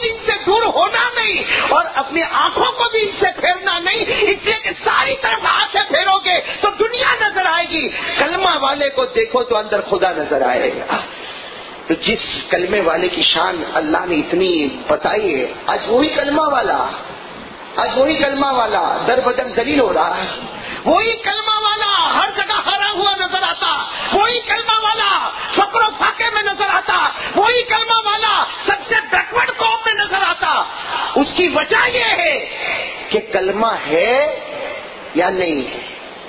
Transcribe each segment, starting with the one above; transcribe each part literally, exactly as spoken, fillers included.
ان سے دور ہونا نہیں اور اپنی آنکھوں کو بھی ان سے پھیرنا نہیں، اس لیے کہ ساری طرف آنکھیں پھیرو گے تو دنیا نظر آئے گی، کلمہ والے کو دیکھو تو اندر خدا نظر آئے گا۔ تو جس کلمے والے کی شان اللہ نے اتنی بتائی ہے، آج وہی کلمہ والا آج وہی کلمہ والا در بدر ذلیل ہو رہا ہے، وہی کلمہ والا ہر جگہ ہرا ہوا نظر آتا، وہی کلمہ والا فقر و فاقے میں نظر آتا، وہی کلمہ والا سب سے بیکورڈ قوم میں نظر آتا۔ اس کی وجہ یہ ہے کہ کلمہ ہے یا نہیں ہے۔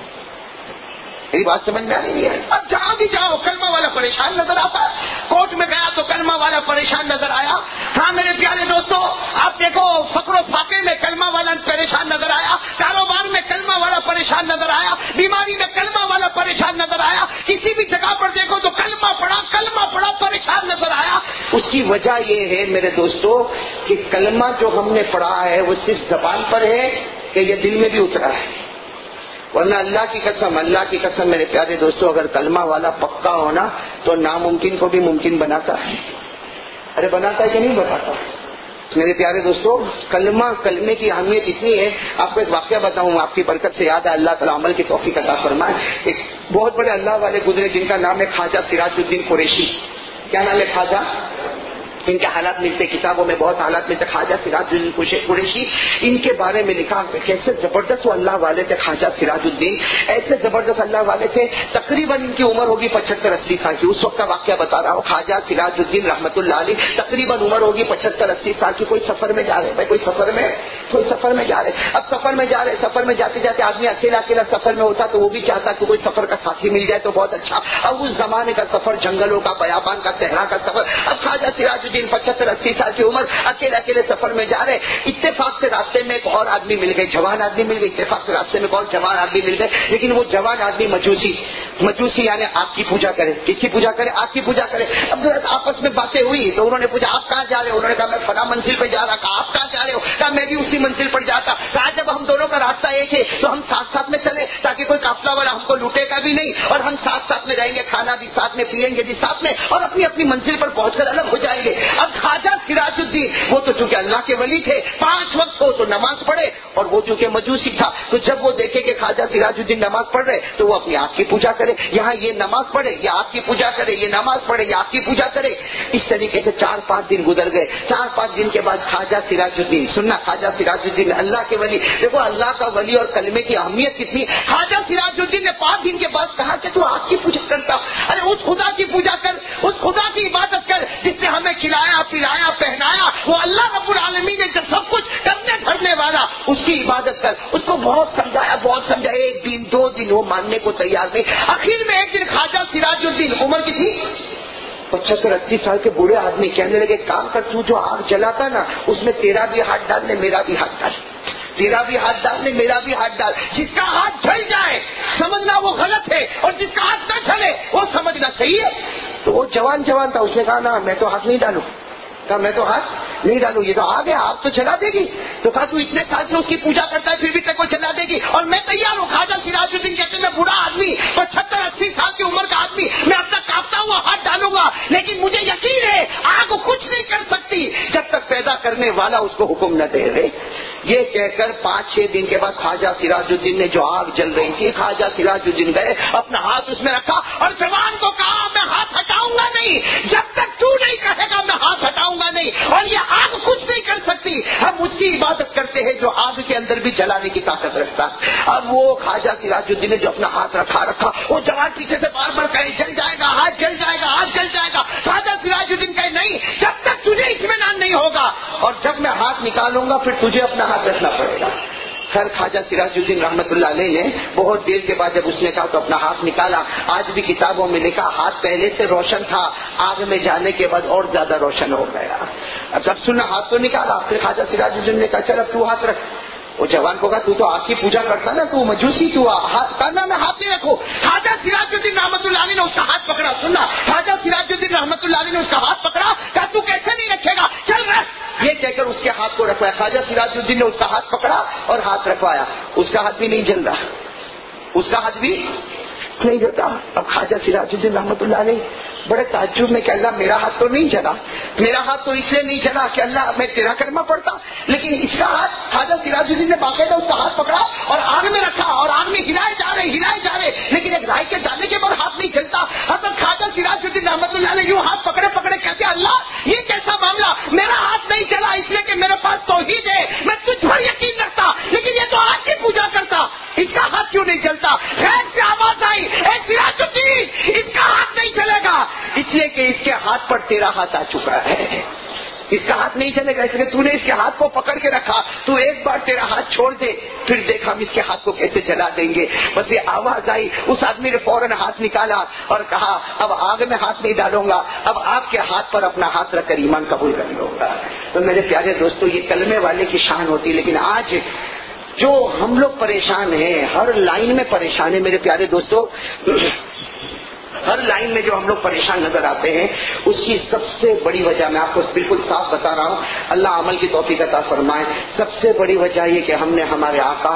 میری بات سمجھ میں آ رہی ہے؟ اب جہاں بھی جاؤ کلمہ والا پریشان نظر آتا ہے، کوٹ میں گیا تو کلمہ والا پریشان نظر آیا۔ ہاں میرے پیارے دوستو، آپ دیکھو فقر و فاقے میں کلمہ والا پریشان نظر آیا، کاروبار میں کلمہ والا پریشان نظر آیا، بیماری میں کلمہ والا پریشان نظر آیا، کسی بھی جگہ پر دیکھو تو کلمہ پڑا کلمہ پڑا پریشان نظر آیا۔ اس کی وجہ یہ ہے میرے دوستو کہ کلمہ جو ہم نے پڑھا ہے وہ صرف زبان پر ہے کہ یہ دل میں بھی اترا ہے، ورنہ اللہ کی قسم اللہ کی قسم میرے پیارے دوستو، اگر کلمہ والا پکا ہونا تو ناممکن کو بھی ممکن بناتا ہے۔ ارے بناتا ہے کہ نہیں بناتا؟ میرے پیارے دوستو، کلمہ کلمے کی اہمیت اتنی ہے، آپ کو ایک واقعہ بتاؤں، آپ کی برکت سے یاد ہے، اللہ تعالیٰ عمل کی توفیق عطا فرمائے۔ ایک بہت بڑے اللہ والے گزرے جن کا نام ہے خواجہ سراج الدین قریشی۔ کیا نام ہے خواجہ؟ ان کے حالات ملتے کتابوں میں، بہت حالات ملتے، خواجہ سراج الدین قریشی۔ ان کے بارے میں لکھا کیسے زبردست وہ اللہ والے تھے خواجہ سراج الدین، ایسے زبردست اللہ والے تھے۔ تقریباً ان کی عمر ہوگی پچہتر اسی سال کی، اس وقت کا واقعہ بتا رہا ہوں۔ خواجہ سراج الدین رحمۃ اللہ علیہ تقریباً عمر ہوگی پچہتر اسی سال کی۔ کوئی سفر میں جا رہے بھائی کوئی سفر میں کوئی سفر میں جا رہے اب سفر میں جا رہے سفر میں جاتے جاتے آدمی اکیلا اکیلا سفر میں ہوتا تو وہ بھی چاہتا کہ کوئی سفر کا ساتھی مل جائے تو بہت اچھا۔ اب اس زمانے کا سفر جنگلوں کا، بیابان کا، صحرا کا سفر۔ اب خواجہ سراج الدین پچہتر اسی سال کی عمر اکیلے اکیلے سفر میں جا رہے، اتفاق سے راستے میں ایک اور آدمی مل گئے، جوان آدمی مل گئے، اتفاق سے راستے میں ایک اور جوان آدمی مل گئے، لیکن وہ جوان آدمی مجوسی مجوسی یعنی آگ کی پوجا کرے۔ کس کی پوجا کرے؟ آگ کی پوجا کرے۔ اب آپس میں باتیں ہوئی تو انہوں نے پوچھا آپ کہاں جا رہے ہو؟ انہوں نے کہا میں فلاں منزل پہ جا رہا۔ کہا آپ کہاں جا رہے ہو؟ کہا میں بھی اسی منزل پر جاتا۔ کہا جب ہم دونوں کا راستہ ایک ہے تو ہم ساتھ ساتھ میں چلے تاکہ کوئی قافلہ والا ہم کو لوٹے گا بھی نہیں، اور ہم ساتھ ساتھ میں رہیں گے، کھانا بھی ساتھ میں، پیئیں گے بھی ساتھ میں، اور اپنی اپنی منزل پر پہنچ کر الگ ہو جائیں گے۔ اب خواجہ سراج الدین وہ تو چونکہ اللہ کے ولی تھے، پانچ وقت ہو تو نماز پڑھے، اور وہ چونکہ مجوسی تھا تو جب وہ دیکھے کہ خواجہ سراج الدین نماز پڑھ رہے تو وہ اپنی آگ کی پوجا کرے، یہاں یہ نماز پڑھے یہ آگ کی پوجا کرے، یہ نماز پڑھے یہ آگ کی پوجا کرے۔ اس طریقے سے چار پانچ دن گزر گئے۔ چار پانچ دن کے بعد خواجہ سراج الدین سننا خواجہ سراج الدین اللہ کے ولی، دیکھو اللہ کا ولی اور کلمے کی اہمیت کتنی۔ خواجہ سراج الدین نے پانچ دن کے بعد کہا کہ تو آگ کی پوجا کرتا، ارے اس خدا کی پوجا کر، اس خدا کی عبادت کر جس نے ہمیں کھلایا پلایا پہنایا، وہ اللہ رب العالمین نے جو سب کچھ کرنے دھرنے والا، اس کی عبادت کر۔ اس کو بہت سمجھایا بہت سمجھایا، ایک دن دو دن وہ ماننے کو تیار نہیں۔ آخر میں ایک دن خواجہ سراج الدین عمر کی تھی پچہتر اسی سال کے بوڑھے آدمی کہنے لگے کام کر، تو جو آگ جلاتا نا اس میں تیرا بھی ہاتھ ڈال لے میرا بھی ہاتھ ڈال، تیرا بھی ہاتھ ڈال لے میرا بھی ہاتھ ڈال، جس کا ہاتھ جل جائے سمجھنا وہ غلط ہے، اور جس کا ہاتھ نہ جلے وہ سمجھنا صحیح ہے۔ تو وہ جوان جوان تھا، اس نے کہا نا میں تو ہاتھ نہیں ڈالوں، کہا میں تو ہاتھ نہیں ڈالوں، یہ تو آگ ہے آپ تو چلا دے گی۔ تو کہا تو اتنے سال سے اس کی پوجا کرتا ہے پھر بھی تک وہ چلا دے گی، اور میں تیار ہوں۔ خواجہ سراج الدین کہتے میں بوڑھا آدمی پچہتر اسی سال کی عمر کا آدمی، میں اب تک کانپتا ہوا ہاتھ ڈالوں گا، لیکن مجھے یقین ہے آگ کچھ نہیں کر سکتی جب تک پیدا کرنے والا اس کو حکم نہ دے رہے۔ یہ کہہ کر پانچ چھ دن کے بعد خواجہ سراج الدین نے جو آگ جل رہی تھی، خواجہ سراج الدین گئے اپنا ہاتھ اس میں رکھا اور جوان کو کہا میں ہاتھ ہٹاؤں گا نہیں جب تک تو نہیں کہے گا، میں ہاتھ ہٹاؤں گا نہیں، اور یہ آگ کچھ نہیں کر سکتی۔ ہم اس کی عبادت کرتے ہیں جو آگ کے اندر بھی جلانے کی طاقت رکھتا۔ اب وہ خواجہ سراج الدین نے جو اپنا ہاتھ رکھا رکھا وہ جوان پیچھے سے بار بار کہے جل جائے گا ہاتھ جل جائے گا ہاتھ جل جائے گا۔ خواجہ سراج الدین کہے نہیں جب تک تجھے اطمینان نہیں ہوگا، اور جب میں ہاتھ نکالوں گا پھر تجھے اپنا ہاتھ رکھنا پڑے گا۔ خیر خواجہ سراج الدین رحمت اللہ علیہ نے بہت دیر کے بعد جب اس نے کہا تو اپنا ہاتھ نکالا۔ آج بھی کتابوں میں لکھا ہاتھ پہلے سے روشن تھا، آگ میں جانے کے بعد اور زیادہ روشن ہو گیا۔ اب جب سنا ہاتھ تو نکالا، پھر خواجہ سراج الدین نے کہا چل اب تو ہاتھ رکھ۔ وہ جوان کو کہا تو تو آگ کی پوجا کرتا نا، تو مجوسی، تو کرنا میں ہاتھ نہیں رکھو۔ خواجہ سراج الدین رحمت اللہ علیہ نے اس کا ہاتھ پکڑا، سننا خواجہ سراج الدین رحمت اللہ علیہ نے اس کا ہاتھ پکڑا، کہا تو کیسے نہیں رکھے گا، چل رکھ، یہ کہہ کر اس کے ہاتھ کو رکھوایا۔ خواجہ سراج الدین نے اس کا ہاتھ پکڑا اور ہاتھ رکھوایا، اس کا ہاتھ بھی نہیں جل رہا، اس کا ہاتھ بھی نہیں جلتا. اب خواجہ سراج الدین رحمۃ اللہ علیہ بڑے تعجب میں کہ اللہ میرا ہاتھ تو نہیں جلا, میرا ہاتھ تو اس لیے نہیں جلا کہ اللہ میں تیرا کلمہ پڑھتا, لیکن اس کا ہاتھ خواجہ سراج الدین نے باقاعدہ اس کا ہاتھ پکڑا اور آگ میں رکھا اور آگ میں ہلائے جا رہے ہلائے جا رہے لیکن ایک رائی کے دانے کے بعد ہاتھ نہیں جلتا. حضرت خواجہ سراج الدین رحمۃ اللہ علیہ یوں ہاتھ پکڑے پکڑے کہتے اللہ یہ کیسا معاملہ, میرا ہاتھ نہیں جلا اس لیے کہ میرے پاس توحید ہے, میں تجھ پر یقین رکھتا, لیکن یہ تو آگ کی پوجا کرتا, اس کا ہاتھ کیوں نہیں جلتا. خیر سے آواز آئی اے سراج الدین اس کا ہاتھ نہیں چلے گا اس لیے کہ اس کے ہاتھ پر تیرا ہاتھ آ چکا ہے, اس کا ہاتھ نہیں چلے گا اس لیے تو نے اس کے ہاتھ کو پکڑ کے رکھا, تو ایک بار تیرا ہاتھ چھوڑ دے پھر دیکھ ہم اس کے ہاتھ کو کیسے جلا دیں گے. بس یہ آواز آئی, اس آدمی نے فوراً ہاتھ نکالا اور کہا اب آگ میں ہاتھ نہیں ڈالوں گا, اب آپ کے ہاتھ پر اپنا ہاتھ رکھ کر ایمان قبول کر لوں گا. تو میرے پیارے دوستو یہ کلمے والے کی شان ہوتی, لیکن آج جو ہم لوگ پریشان ہیں, ہر لائن میں پریشان ہیں میرے پیارے دوستو, ہر لائن میں جو ہم لوگ پریشان نظر آتے ہیں اس کی سب سے بڑی وجہ میں آپ کو بالکل صاف بتا رہا ہوں, اللہ عمل کی توفیق عطا فرمائے, سب سے بڑی وجہ یہ کہ ہم نے ہمارے آقا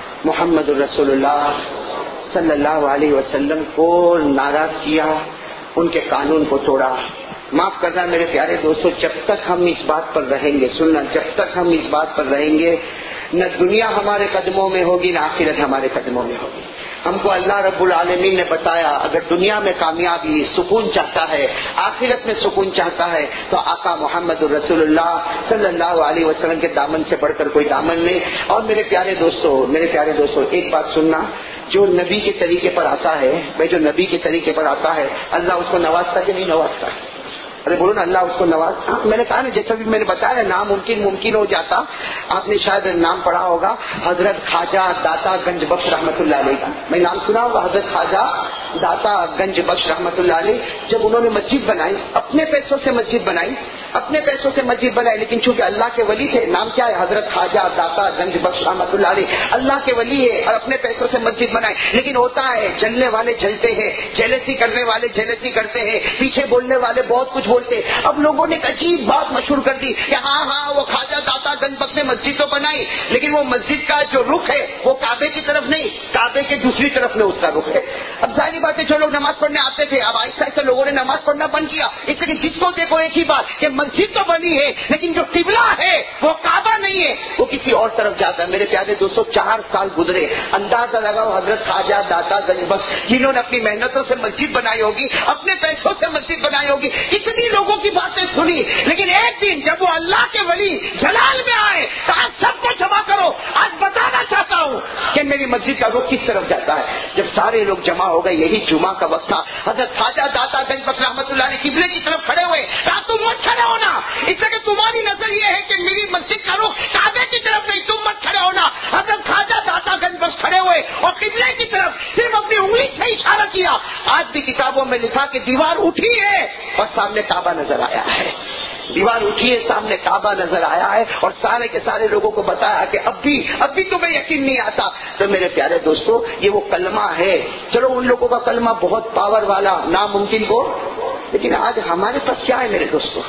محمد الرسول اللہ صلی اللہ علیہ وسلم کو ناراض کیا, ان کے قانون کو توڑا. معاف کرنا میرے پیارے دوستو, جب تک ہم اس بات پر رہیں گے, سننا, جب تک ہم اس بات پر رہیں گے نہ دنیا ہمارے قدموں میں ہوگی نہ آخرت ہمارے قدموں میں ہوگی. ہم کو اللہ رب العالمین نے بتایا اگر دنیا میں کامیابی سکون چاہتا ہے, آخرت میں سکون چاہتا ہے, تو آقا محمد الرسول اللہ صلی اللہ علیہ وسلم کے دامن سے بڑھ کر کوئی دامن نہیں. اور میرے پیارے دوستو میرے پیارے دوستو ایک بات سننا, جو نبی کے طریقے پر آتا ہے, بھائی جو نبی کے طریقے پر آتا ہے اللہ اس کو نوازتا کہ نہیں نوازتا. ارے بولو نا اللہ اس کو نواز. میں نے کہا نا جیسا بھی میں نے بتایا ناممکن ممکن ہو جاتا. آپ نے شاید نام پڑھا ہوگا حضرت خواجہ داتا گنج بخش رحمۃ اللہ علیہ کا, میں نام سنا ہوگا حضرت خواجہ داتا گنج بخش رحمۃ اللہ علیہ. جب انہوں نے مسجد بنائی, اپنے پیسوں سے مسجد بنائی, اپنے پیسوں سے مسجد بنائی, لیکن چونکہ اللہ کے ولی تھے, نام کیا ہے حضرت خواجہ داتا گنج بخش رحمۃ اللہ علیہ, اللہ کے ولی ہے اور اپنے پیسوں سے مسجد بنائی. لیکن ہوتا ہے جلنے والے جلتے ہیں, جیلسی کرنے والے جیلسی کرتے ہیں, پیچھے بولنے والے بہت کچھ بولتے. اب لوگوں نے ایک عجیب بات مشہور کر دی کہ ہاں ہاں وہ خواجہ داتا گنج بخش نے مسجد تو بنائی, لیکن وہ مسجد کا جو رخ ہے وہ کعبے کی طرف نہیں, کعبے کے دوسری طرف میں اس کا رخ ہے. اب ظاہری بات ہے جو لوگ نماز پڑھنے آتے تھے اب آہستہ آہستہ لوگوں نے نماز پڑھنا بند کیا, اس لیے جس کو دیکھو ایک ہی بات کہ مسجد تو بنی ہے لیکن جو قبلہ ہے وہ کعبہ نہیں ہے, وہ کسی اور طرف جاتا ہے. میرے پیارے دوستو چار سال گزرے, اندازہ لگاؤ حضرت خواجہ داتا گنج بخش جنہوں نے اپنی محنتوں سے مسجد بنائی ہوگی, اپنے پیسوں سے مسجد بنائی ہوگی, کتنی لوگوں کی باتیں سنی, لیکن ایک دن جب وہ اللہ کے ولی جلال میں آئے تو آج سب کو جمع کرو, آج بتانا چاہتا ہوں کہ میری مسجد کا رخ کس طرف جاتا ہے. جب سارے لوگ جمع ہو گئے, یہی جمعہ کا وقت تھا, حضرت خواجہ داتا گنج بخش رحمۃ اللہ علیہ قبلے کی طرف کھڑے ہوئے. کہا تم مت کھڑے ہونا, اس لیے کہ تمہاری نظر یہ ہے کہ میری مسجد کا رخ کعبے کی طرف نہیں, تم مت کھڑے ہونا. حضرت خواجہ داتا گنج بخش کھڑے ہوئے اور قبلے کی طرف صرف اپنی انگلی سے اشارہ کیا. آج بھی کتابوں میں لکھا کہ دیوار اٹھی ہے اور سامنے کعبہ نظر آیا ہے, دیوار اٹھی ہے سامنے کعبہ نظر آیا ہے, اور سارے کے سارے لوگوں کو بتایا کہ اب بھی اب بھی تمہیں یقین نہیں آتا. تو میرے پیارے دوستو یہ وہ کلمہ ہے, چلو ان لوگوں کا کلمہ بہت پاور والا, ناممکن کو, لیکن آج ہمارے پاس کیا ہے میرے دوستو,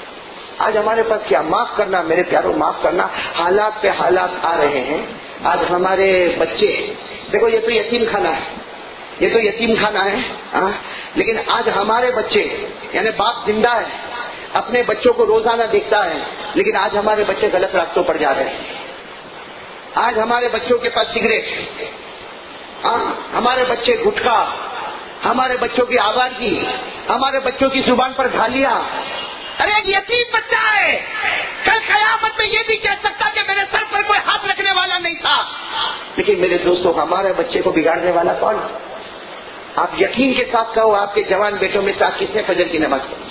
آج ہمارے پاس کیا. معاف کرنا میرے پیاروں, معاف کرنا, حالات پہ حالات آ رہے ہیں. آج ہمارے بچے دیکھو, یہ تو یتیم خانہ ہے, یہ تو یتیم خانہ ہے آہ, لیکن آج ہمارے بچے یعنی باپ زندہ ہے, اپنے بچوں کو روزانہ دیکھتا ہے, لیکن آج ہمارے بچے غلط راستوں پر جا رہے ہیں. آج ہمارے بچوں کے پاس سگریٹ, ہمارے بچے گٹکا, ہمارے بچوں کی آوازی, ہمارے بچوں کی زبان پر گالیاں. ارے ایک یتیم بچہ ہے, کل قیامت میں یہ بھی کہہ سکتا کہ میرے سر پر کوئی ہاتھ رکھنے والا نہیں تھا. لیکن میرے دوستوں ہمارے بچے کو بگاڑنے والا کون؟ آپ یقین کے ساتھ کہو, آپ کے جوان بیٹوں میں سے آپ کس نے فجر کی نماز پڑھی؟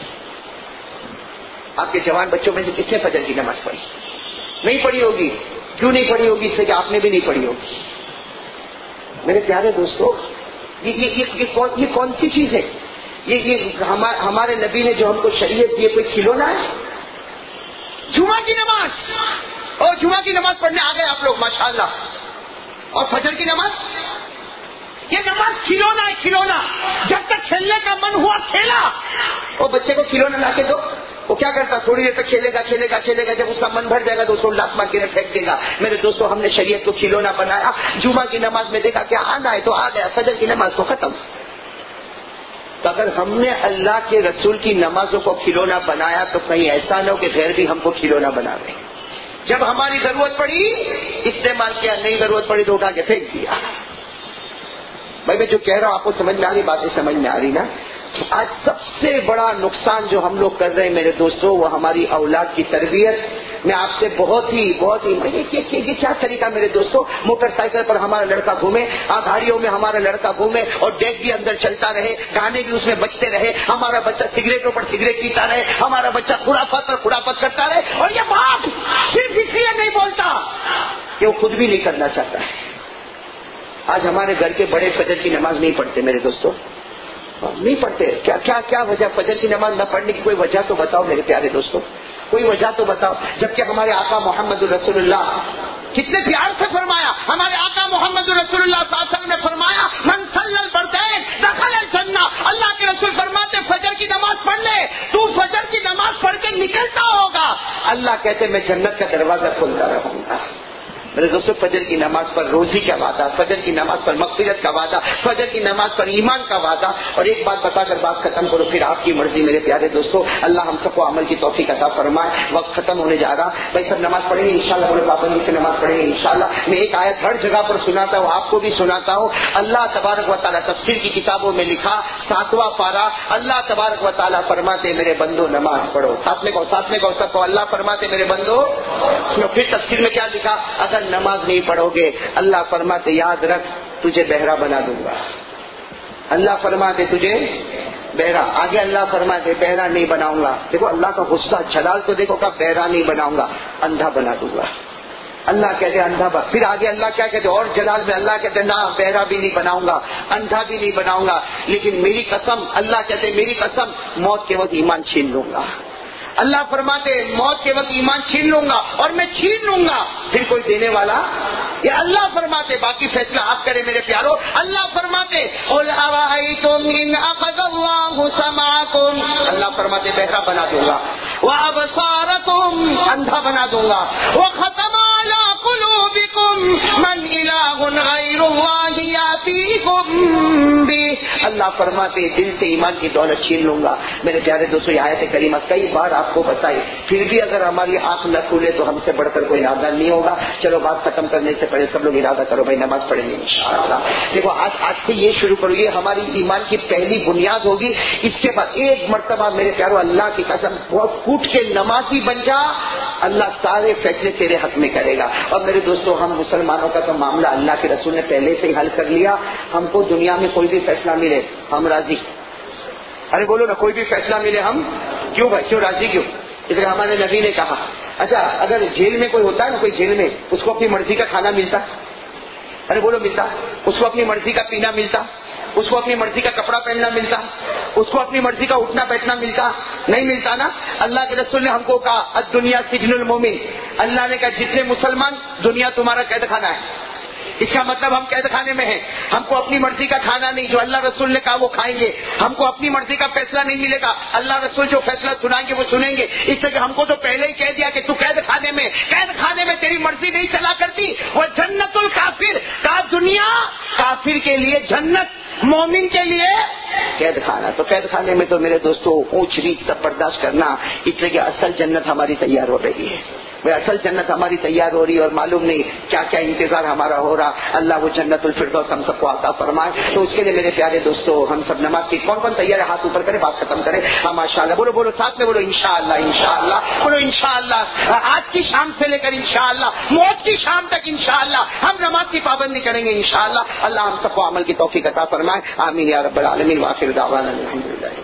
آپ کے جوان بچوں میں سے کس نے فجر کی نماز پڑھی؟ نہیں پڑھی ہوگی. کیوں نہیں پڑھی ہوگی؟ اس لیے کہ آپ نے بھی نہیں پڑھی ہوگی. میرے پیارے دوستو یہ, یہ, یہ, یہ, کون, یہ کون سی چیز ہے؟ یہ, یہ ہمارے نبی نے جو ہم کو شریعت دی, کوئی کھلونا ہے؟ جمعہ کی نماز, اور جمعہ کی نماز پڑھنے آ گئے آپ لوگ ماشاءاللہ, اور فجر کی نماز, یہ نماز کھلونا ہے, کھلونا. جب تک کھیلنے کا من ہوا کھیلا, وہ بچے کو کھلونا لا کے دو, وہ کیا کرتا, تھوڑی دیر تک کھیلے گا کھیلے گا کھیلے گا, جب اس کا من بھر جائے گا تو اس کو لات مار کے پھینک دے گا. میرے دوستوں, ہم نے شریعت کو کھلونا بنایا. جمعہ کی نماز میں دیکھا کہ آنا ہے تو آ گیا, فجر کی نماز تو ختم. تو اگر ہم نے اللہ کے رسول کی نمازوں کو کھلونا بنایا تو کہیں ایسا نہ ہو کہ غیر بھی ہم کو کھلونا بنا دے. جب ہماری ضرورت پڑی استعمال کیا, نہیں ضرورت پڑی تو اٹھا کے پھینک دیا. بھائی میں جو کہہ رہا ہوں آپ کو سمجھ میں آ رہی, باتیں سمجھ میں آ رہی نا. آج سب سے بڑا نقصان جو ہم لوگ کر رہے ہیں میرے دوستوں, وہ ہماری اولاد کی تربیت. میں آپ سے بہت ہی بہت ہی یہ کیا طریقہ میرے دوستوں, موٹر سائیکل پر ہمارا لڑکا گھومے, گاڑیوں میں ہمارا لڑکا گھومے اور ڈیک بھی اندر چلتا رہے, گانے بھی اس میں بجتے رہے, ہمارا بچہ سگریٹوں پر سگریٹ پیتا رہے, ہمارا بچہ خرافات پر خرافات کرتا رہے. اور یہ بات صرف اس لیے نہیں بولتا کہ وہ خود بھی نہیں کرنا چاہتا ہے. آج ہمارے گھر کے بڑے فجر کی نماز نہیں پڑھتے میرے دوستوں, نہیں پڑھتے. کیا کیا کیا وجہ فجر کی نماز نہ پڑھنے کی؟ کوئی وجہ تو بتاؤ میرے پیارے دوستوں, کوئی وجہ تو بتاؤ. جبکہ ہمارے آقا محمد رسول اللہ کتنے پیار سے فرمایا, ہمارے آقا محمد رسول اللہ صلی اللہ علیہ وسلم نے فرمایا من صلی الفردین دخل الجنہ. اللہ کے رسول فرماتے فجر کی نماز پڑھ لے, تو فجر کی نماز پڑھ کے نکلتا ہوگا, اللہ کہتے میں جنت کا دروازہ کھولتا رہوں گا. میرے دوستوں, فجر کی نماز پر روزی کا وعدہ, فجر کی نماز پر مغفرت کا وعدہ, فجر کی نماز پر ایمان کا وعدہ. اور ایک بات بتا کر بات ختم کرو, پھر آپ کی مرضی میرے پیارے دوستوں. اللہ ہم سب کو عمل کی توفیق عطا فرمائے. وقت ختم ہونے جا رہا. بھائی سب نماز پڑھیں گے انشاءاللہ, بڑے پابندی سے نماز پڑھیں گے انشاءاللہ. میں ایک آیت ہر جگہ پر سناتا ہوں, آپ کو بھی سناتا ہوں. اللہ تبارک و تعالیٰ تفسیر کی کتابوں میں لکھا, ساتواں پارہ, اللہ تبارک و تعالیٰ فرماتے میرے بندو نماز پڑھو. ساتھ میں کہو, ساتھ میں کہو سب کو, اللہ فرماتے میرے بندو. پھر تفسیر میں کیا لکھا, اگر نماز نہیں پڑھو گے اللہ فرماتے یاد رکھ تجھے بہرا بنا دوں گا. اللہ فرماتے تجھے بہرا, آگے اللہ فرماتے بہرا نہیں بناؤں گا. دیکھو اللہ کا غصہ, جلال تو دیکھو کہ بہرا نہیں بناؤں گا, اندھا بنا دوں گا. اللہ کہتے اندھا بنا. پھر آگے اللہ کیا کہتے, اور جلال میں اللہ کہتے نہ بہرا بھی نہیں بناؤں گا, اندھا بھی نہیں بناؤں گا, لیکن میری قسم, اللہ کہتے میری قسم موت کے وقت ایمان چھین لوں گا. اللہ فرماتے موت کے وقت ایمان چھین لوں گا, اور میں چھین لوں گا پھر کوئی دینے والا. یہ اللہ فرماتے, باقی فیصلہ آپ کریں میرے پیارو. اللہ فرماتے قل ارأیتم ان اخذ اللہ سمعکم, اللہ فرماتے بہرا بنا دوں گا, وابصارکم اندھا بنا دوں گا, وختم علی قلوبکم من الہ غیر اللہ یاتیکم بہ. اللہ فرماتے دل سے ایمان کی دولت چھین لوں گا. میرے پیارے دوستو, یہ آیت کریمہ کئی بار آپ کو بتائی, پھر بھی اگر ہماری آنکھ نہ کھولے تو ہم سے بڑھ کر کوئی ارادہ نہیں ہوگا. چلو بات ختم کرنے سے پہلے سب لوگ ارادہ کرو بھائی نماز پڑھیں گے انشاءاللہ. دیکھو آج آج سے یہ شروع کرو, یہ ہماری ایمان کی پہلی بنیاد ہوگی. اس کے بعد ایک مرتبہ میرے پیارو اللہ کی قسم بہت کوٹ کے نمازی بن جا, اللہ سارے فیصلے تیرے حق میں کرے گا. اور میرے دوستو, ہم مسلمانوں کا تو معاملہ اللہ کے رسول نے پہلے سے ہی حل کر لیا. ہم کو دنیا میں کوئی بھی فیصلہ ملے ہم راضی. ارے بولو نا, کوئی بھی فیصلہ ملے ہم کیوں بھائی, کیوں راضی کیوں؟ اس لیے ہمارے نبی نے کہا, اچھا اگر جیل میں کوئی ہوتا ہے نا, کوئی جیل میں اس کو اپنی مرضی کا کھانا ملتا, ارے بولو ملتا, اس کو اپنی مرضی کا پینا ملتا, اس کو اپنی مرضی کا کپڑا پہننا ملتا, اس کو اپنی مرضی کا اٹھنا بیٹھنا ملتا, نہیں ملتا نا. اللہ کے رسول نے ہم کو کہا الدنیا سجن المومن, اللہ نے کہا جتنے مسلمان دنیا تمہارا قید خانہ ہے. اس کا مطلب ہم قید خانے میں ہیں, ہم کو اپنی مرضی کا کھانا نہیں, جو اللہ رسول نے کہا وہ کھائیں گے. ہم کو اپنی مرضی کا فیصلہ نہیں ملے گا, اللہ رسول جو فیصلہ سنائیں گے وہ سنیں گے. اس لیے کہ ہم کو تو پہلے ہی کہہ دیا کہ تو قید خانے میں, قید خانے میں تیری مرضی نہیں چلا کرتی. وہ جنت الکافر کا دنیا کافر کے لیے جنت, مومن کے لیے قید خانہ. تو قید خانے میں تو میرے دوستوں اونچ نیچ سب برداشت کرنا, اس لیے کہ اصل جنت ہماری تیار ہو رہی ہے. وہ اصل جنت ہماری تیار ہو رہی ہے اور معلوم نہیں کیا کیا انتظار ہمارا ہو رہا. اللہ وہ جنت الفردوس ہم سب کو عطا فرمائے. تو اس کے لیے میرے پیارے دوستو ہم سب نماز کی کون کون تیار ہے, ہاتھ اوپر کرے, بات ختم کرے. ہاں ماشاء اللہ, بولو بولو ساتھ میں بولو انشاءاللہ, انشاءاللہ بولو انشاءاللہ. آج کی شام سے لے کر انشاءاللہ موت کی شام تک انشاءاللہ ہم نماز کی پابندی کریں گے انشاءاللہ. اللہ ہم سب کو عمل کی توفیق عطا فرمائے. آمین یا رب العالمین. وآخر دعوانا الحمدللہ.